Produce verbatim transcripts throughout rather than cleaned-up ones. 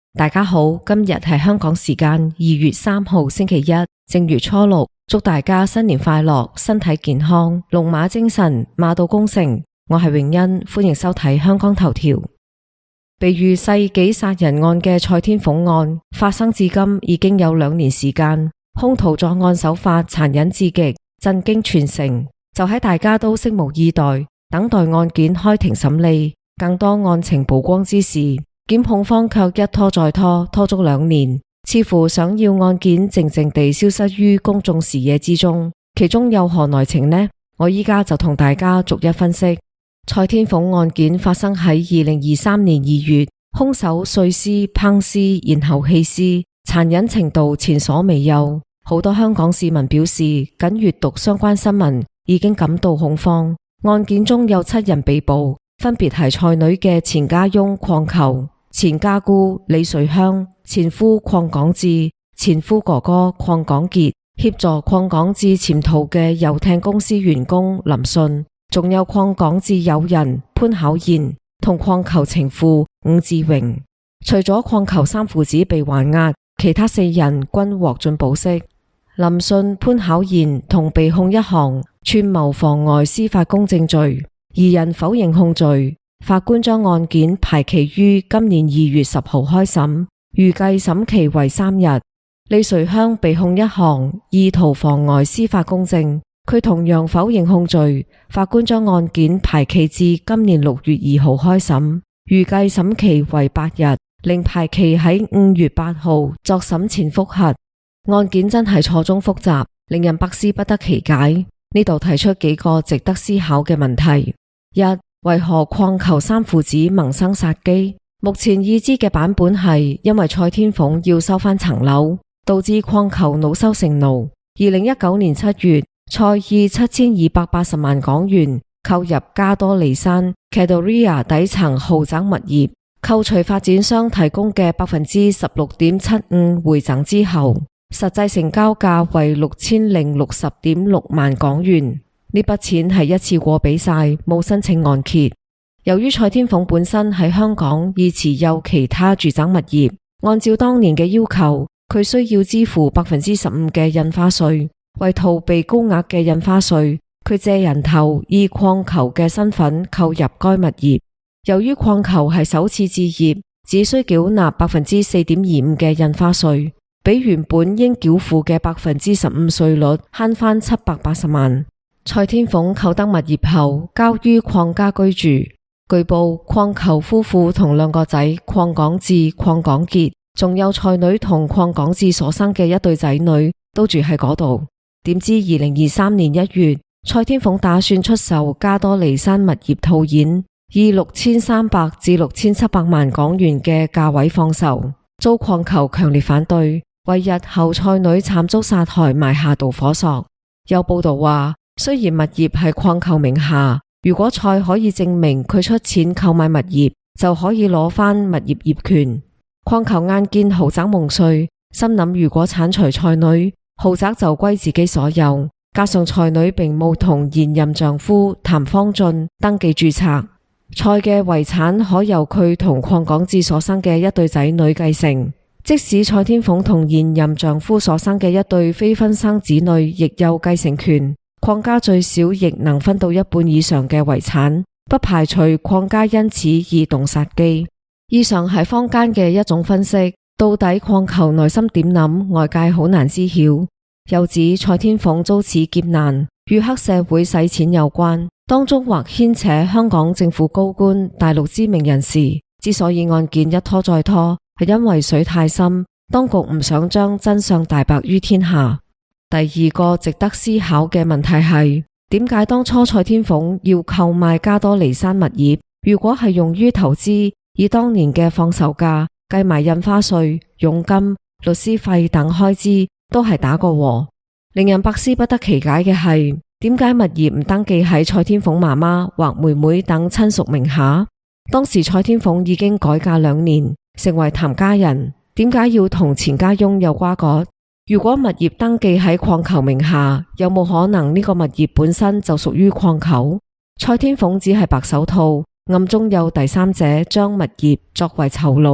大家好，今日係香港時間二月三號星期一，正月初六，祝大家新年快樂，身體健康，龍馬精神，馬到功成。我係永恩，歡迎收睇香港頭條。被譽世紀殺人案嘅蔡天鳳案發生至今已經有兩年時間，兇徒作案手法殘忍至極，震驚全城。就喺大家都拭目以待，等待案件開庭審理，更多案情曝光之時，檢控方卻一拖再拖，拖足兩年，似乎想要案件靜靜地消失於公眾視野之中。其中有何內情呢？我依家就同大家逐一分析。蔡天鳳案件發生喺二零二三年二月，兇手碎屍烹屍然後棄屍，殘忍程度前所未有。好多香港市民表示，僅閱讀相關新聞已經感到恐慌。案件中有七人被捕，分別係蔡女嘅前家翁鄺球、前家姑李瑞香、前夫鄺港智、前夫哥哥鄺港傑，協助鄺港智潛逃嘅遊艇公司員工林信，仲有鄺港智友人潘巧賢同鄺球情婦伍志榮。除咗鄺球三父子被還押，其他四人均獲准保釋。林信、潘巧賢同被控一項串謀妨礙司法公正罪，二人否認控罪。法官將案件排期於今年二月十號開審，預計審期為三日。李瑞香被控一項意圖妨礙司法公正，佢同樣否認控罪。法官將案件排期至今年六月二號開審，預計審期為八日，另排期喺五月八號作審前複核。案件真係錯綜複雜，令人百思不得其解。呢度提出幾個值得思考嘅問題：一、為何鄺球三父子萌生殺機？目前已知嘅版本係因為蔡天鳳要收返層樓，導致鄺球惱羞成怒。二零一九年七月，蔡以七千二百八十萬港元購入加多利山 Cadoria 底層豪宅物業，扣除發展商提供嘅百分之十六點七五回贈之後，實際成交價為六千零六十點六萬港元。呢筆錢係一次過俾晒，冇申請按揭。由於蔡天鳳本身喺香港已持有其他住宅物業，按照當年嘅要求，佢需要支付百分之十五嘅印花稅。為逃避高額嘅印花稅，佢借人頭以鄺球嘅身份購入該物業。由於鄺球係首次置業，只需繳納百分之四點二五嘅印花稅，比原本應繳付嘅百分之十五稅率慳返七百八十萬。蔡天鳳購得物業後，交於鄺家居住。據報，鄺球夫婦同兩個仔鄺港智、鄺港傑，仲有蔡女同鄺港智所生嘅一對仔女，都住喺嗰度。點知二零二三年一月，蔡天鳳打算出售加多利山物業套現，以六千三百至六千七百萬港元嘅價位放售，遭鄺球強烈反對，為日後蔡女慘遭殺害埋下導火索。有報道話，雖然物業係鄺球名下，如果蔡可以證明佢出錢購買物業，就可以攞返物業業權。鄺球眼見豪宅夢碎，心諗如果鏟除蔡女，豪宅就歸自己所有。加上蔡女並冇同現任丈夫譚方俊登記註冊，蔡嘅遺產可由佢同鄺港智所生嘅一對仔女繼承。即使蔡天鳳同現任丈夫所生嘅一對非婚生子女亦有繼承權，鄺家最少亦能分到一半以上嘅遺產，不排除鄺家因此而動殺機。以上係坊間嘅一種分析，到底鄺球內心點諗，外界好難知曉。又指蔡天鳳遭此劫難與黑社會洗錢有關，當中或牽扯香港政府高官、大陸知名人士。之所以案件一拖再拖，係因為水太深，當局唔想將真相大白於天下。第二個值得思考嘅問題係，點解當初蔡天鳳要購買加多利山物業？如果係用於投資，以當年嘅放售價計埋印花稅、佣金、律師費等開支，都係打個和。令人百思不得其解嘅係，點解物業唔登記喺蔡天鳳媽媽或妹妹等親屬名下？當時蔡天鳳已經改嫁兩年，成為譚家人，點解要同前家翁有瓜葛？如果物業登記喺鄺球名下，有冇可能呢個物業本身就屬於鄺球？蔡天鳳只係白手套，暗中有第三者將物業作為酬勞，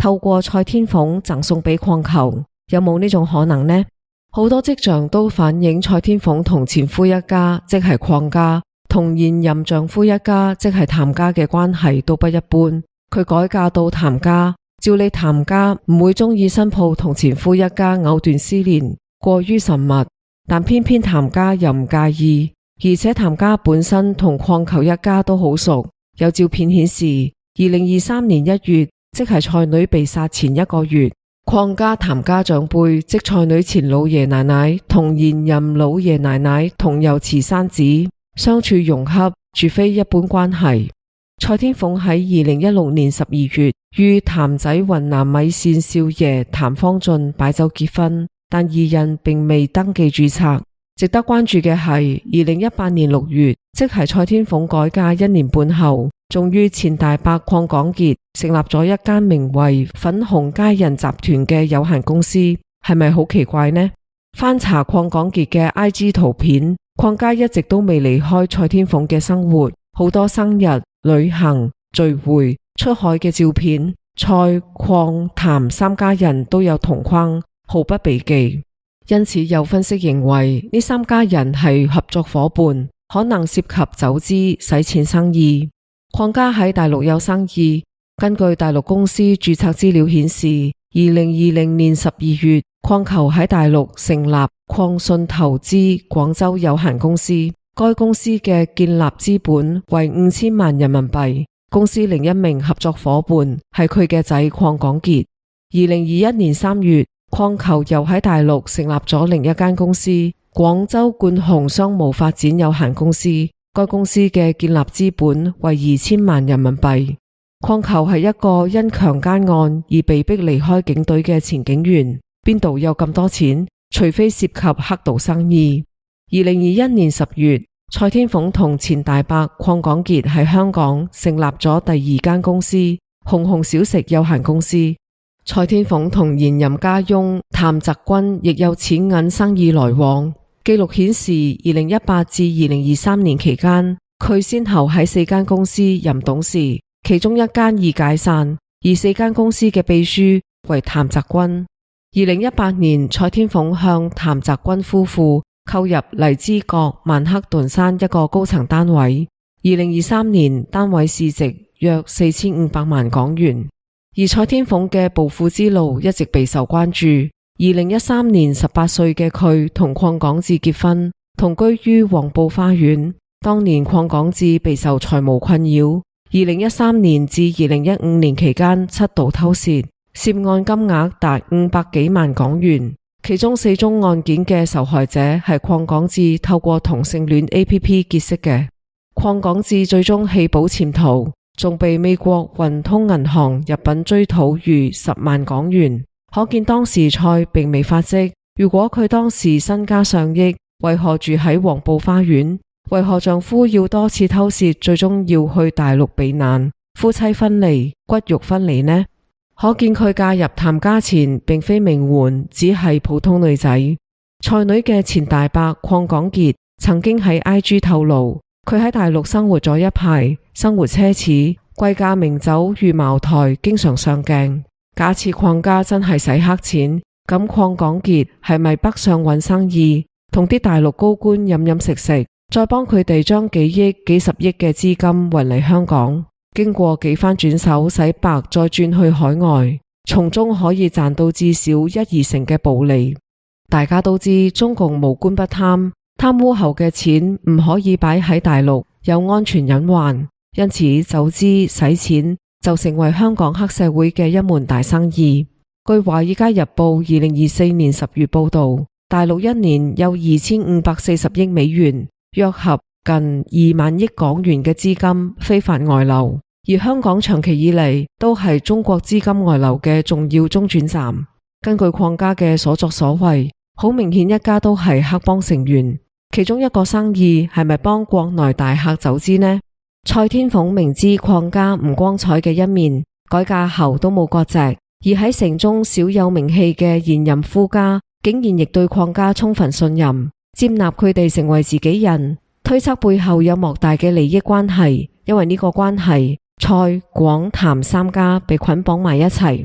透過蔡天鳳贈送俾礦球，有冇呢種可能呢？好多跡象都反映蔡天鳳同前夫一家，即係鄺家，同現任丈夫一家，即係譚家嘅關係都不一般。佢改嫁到譚家，照理譚家唔會中意新抱同前夫一家藕斷絲連，過於神密，但偏偏譚家又唔介意，而且譚家本身同礦球一家都好熟。有照片顯示，二零二三年一月，即係蔡女被殺前一個月，鄺家譚家長輩，即蔡女前老爺奶奶同現任老爺奶奶同有慈生子，相處融洽，絕非一般關係。蔡天鳳喺二零一六年十二月與譚仔雲南米線少爺譚方俊擺酒結婚，但二人並未登記註冊。值得關注嘅係，二零一八年六月，即係蔡天鳳改嫁一年半後，仲於錢大伯鄺港傑成立咗一間名為粉紅佳人集團嘅有限公司，係咪好奇怪呢？翻查鄺港傑嘅 I G 圖片，鄺家一直都未離開蔡天鳳嘅生活，好多生日、旅行、聚會、出海嘅照片，蔡、鄺、譚三家人都有同框，毫不避忌。因此有分析認為，呢三家人係合作夥伴，可能涉及走資洗錢生意。鄺家喺大陸有生意，根據大陸公司註冊資料顯示，二零二零年十二月，礦球喺大陸成立礦信投資廣州有限公司，該公司嘅建立資本為五千萬人民幣。公司另一名合作夥伴係佢嘅仔鄺港傑。二零二一年三月，礦球又喺大陸成立咗另一間公司廣州冠雄商務發展有限公司，該公司嘅建立資本為二千萬人民幣。礦球係一個因強姦案而被逼離開警隊嘅前警員，邊度有咁多錢？除非涉及黑道生意。二零二一年十月，蔡天鳳同錢大伯鄺港傑喺香港成立咗第二間公司紅紅小食有限公司。蔡天鳳同現任家翁譚澤軍亦有錢銀生意來往。記錄顯示，二零一八至二零二三年期間，佢先後喺四間公司任董事，其中一間已解散，而四間公司嘅秘書為譚澤軍。二零一八年，蔡天鳳向譚澤軍夫婦購入荔枝角曼克頓山一個高層單位，二零二三年單位市值約四千五百萬港元。而蔡天鳳嘅暴富之路一直備受關注。二零一三年十八歲嘅佢同鄺港智結婚，同居於黃埔花園。當年鄺港智備受財務困擾，二零一三年至二零一五年期間七度偷竊，涉案金額達五百幾萬港元。其中四宗案件嘅受害者係鄺港智透過同性戀 A P P 結識嘅。鄺港智最終棄保潛逃，仲被美國運通銀行入稟追討逾十萬港元，可見當時蔡並未發跡。如果佢當時身家上億，為何住喺黃埔花園？為何丈夫要多次偷竊，最終要去大陸避難？夫妻分離，骨肉分離呢？可見佢嫁入譚家前並非名媛，只係普通女仔。蔡女嘅前大伯鄺港傑曾經喺 I G 透露，佢喺大陸生活咗一排，生活奢侈，貴價名酒與茅台經常上鏡。假設鄺家真係洗黑錢，咁鄺港傑係咪北上揾生意，同啲大陸高官飲飲食食，再幫佢哋將幾億幾十億嘅資金運嚟香港，經過幾番轉手洗白，再轉去海外，從中可以賺到至少一二成嘅暴利。大家都知中共無官不貪，貪污後嘅錢唔可以擺喺大陸，有安全隱患，因此走資洗錢就成為香港黑社會嘅一門大生意。據華爾街日報二零二四年十月報道，大陸一年有二千五百四十億美元，約合近二萬億港元嘅資金非法外流，而香港長期以嚟都係中國資金外流嘅重要中轉站。根據鄺家嘅所作所為，好明顯一家都係黑幫成員。其中一個生意係咪幫國內大客走資呢？蔡天鳳明知鄺家唔光彩嘅一面，改嫁後都冇割席，而喺城中小有名氣嘅現任夫家，竟然亦對鄺家充分信任，接納佢哋成為自己人。推測背後有莫大嘅利益關係，因為呢個關係，蔡、廣、譚三家被捆綁埋一齊。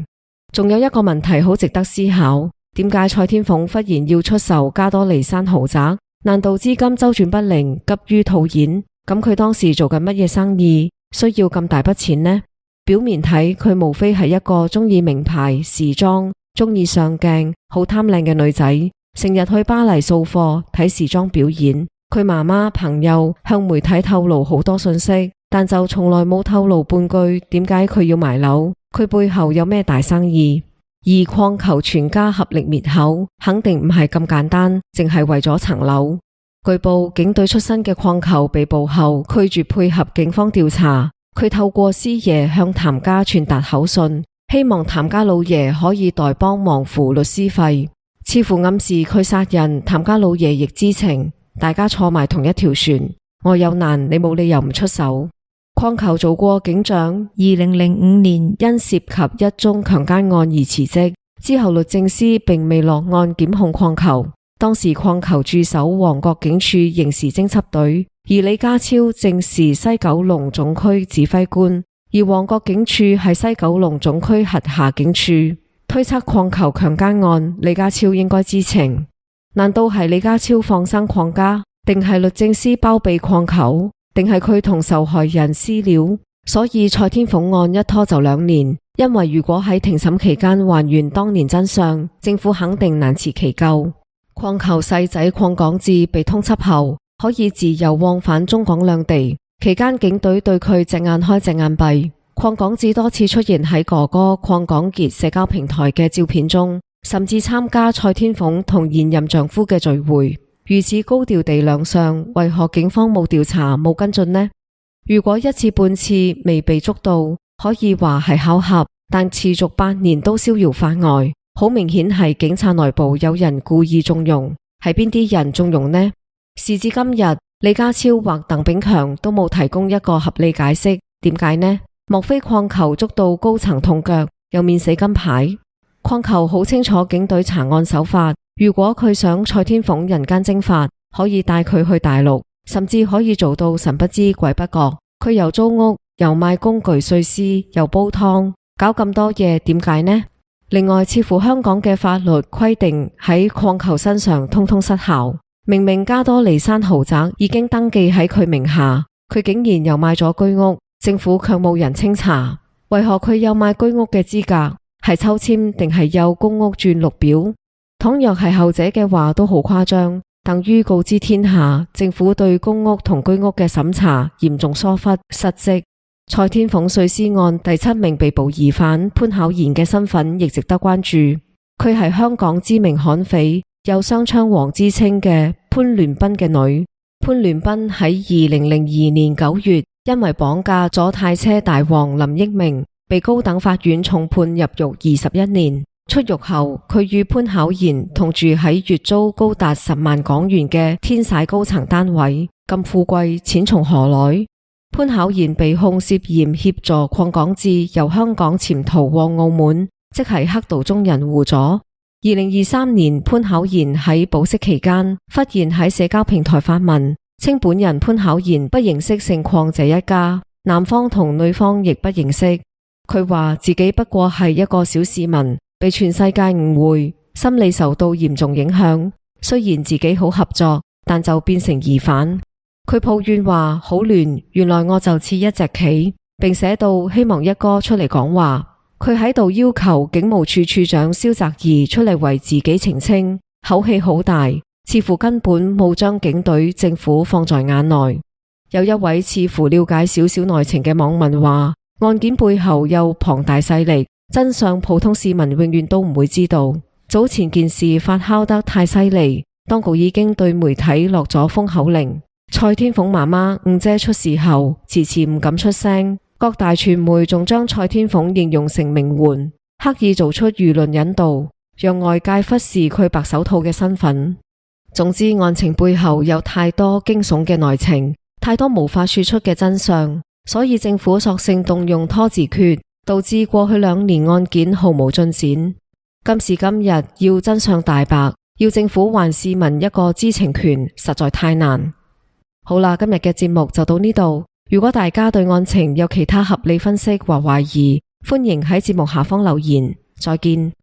仲有一個問題好值得思考，點解蔡天鳳忽然要出售加多利山豪宅？難道資金周轉不靈，急於套現？咁佢當時做緊乜嘢生意，需要咁大筆錢呢？表面睇佢無非係一個中意名牌時裝、中意上鏡、好貪靚嘅女仔，成日去巴黎掃貨睇時裝表演。佢媽媽朋友向媒體透露好多信息，但就從來冇透露半句點解佢要賣樓，佢背後有咩大生意。而礦球全家合力滅口，肯定唔係咁簡單，淨係為咗層樓。據報警隊出身嘅礦球被捕後拒絕配合警方調查，佢透過師爺向譚家傳達口信，希望譚家老爺可以代幫忙付律師費，似乎暗示佢殺人，譚家老爺亦知情，大家坐埋同一條船。我有難，你冇理由唔出手。礦球做過警長，二零零五年因涉及一宗強姦案而辭職，之後律政司並未落案檢控礦球。當時礦球駐守旺角警署刑事偵緝隊，而李家超正是西九龍總區指揮官，而旺角警署係西九龍總區轄下警署。推測礦球強姦案，李家超應該知情。難道係李家超放生礦家，定係律政司包庇礦球，定係佢同受害人私了？所以蔡天鳳案一拖就兩年，因為如果喺庭審期間還原當年真相，政府肯定難辭其咎。礦球細仔礦廣智被通緝後，可以自由往返中港兩地，期間警隊對佢隻眼開隻眼閉。礦廣智多次出現喺哥哥礦廣傑社交平台嘅照片中，甚至參加蔡天鳳同現任丈夫嘅聚會。如此高調地亮相，為何警方冇調查冇跟進呢？如果一次半次未被捉到，可以話係巧合，但持續八年都逍遙法外，好明顯係警察內部有人故意縱容。係邊啲人縱容呢？時至今日，李家超或鄧炳強都冇提供一個合理解釋，點解呢？莫非礦球捉到高層痛腳，又免死金牌？礦球好清楚警隊查案手法，如果佢想蔡天鳳人間蒸發，可以帶佢去大陸，甚至可以做到神不知鬼不覺。佢又租屋，又賣工具碎屍，又煲湯，搞咁多嘢，點解呢？另外，似乎香港嘅法律規定喺礦球身上通通失效。明明加多利山豪宅已經登記喺佢名下，佢竟然又買咗居屋，政府卻冇人清查。為何佢有買居屋嘅資格？係抽籤定係有公屋轉綠表？倘若係後者嘅話，都好誇張，等於告知天下政府對公屋同居屋嘅審查嚴重疏忽失職。蔡天鳳碎屍案第七名被捕疑犯潘巧賢嘅身份亦值得關注。佢係香港知名悍匪，有雙槍王之稱嘅潘聯彬嘅女。潘聯彬喺二零零二年九月因為綁架咗泰車大王林益明，被高等法院重判入獄二十一年。出獄後，佢與潘巧賢同住喺月租高達十萬港元嘅天璽高層單位，咁富貴，錢從何來？潘巧賢被控涉嫌協助礦廣智由香港潛逃往澳門，即係黑道中人胡佐。二零二三年，潘巧賢喺保釋期間，忽然喺社交平台發文，稱本人潘巧賢不認識姓礦這一家，男方同女方亦不認識。佢話自己不過係一個小市民，被全世界誤會，心理受到嚴重影響。雖然自己好合作，但就變成疑犯。佢抱怨話好亂，原來我就似一隻棋，並寫到希望一哥出嚟講話。佢喺度要求警務處處長蕭澤頤出嚟為自己澄清，口氣好大，似乎根本冇將警隊政府放在眼內。有一位似乎了解少少內情嘅網民話，案件背後有龐大勢力，真相普通市民永遠都唔會知道。早前件事發酵得太犀利，當局已經對媒體落咗封口令。蔡天鳳媽媽吳姐出事後，遲遲唔敢出聲，各大傳媒仲將蔡天鳳形容成名媛，刻意做出輿論引導，讓外界忽視佢白手套嘅身份。總之，案情背後有太多驚悚嘅內情，太多無法說出嘅真相，所以政府索性動用拖字訣，導致過去兩年案件毫無進展。今時今日要真相大白，要政府還市民一個知情權，實在太難。好啦，今日嘅節目就到呢度。如果大家對案情有其他合理分析或懷疑，歡迎喺節目下方留言。 再見。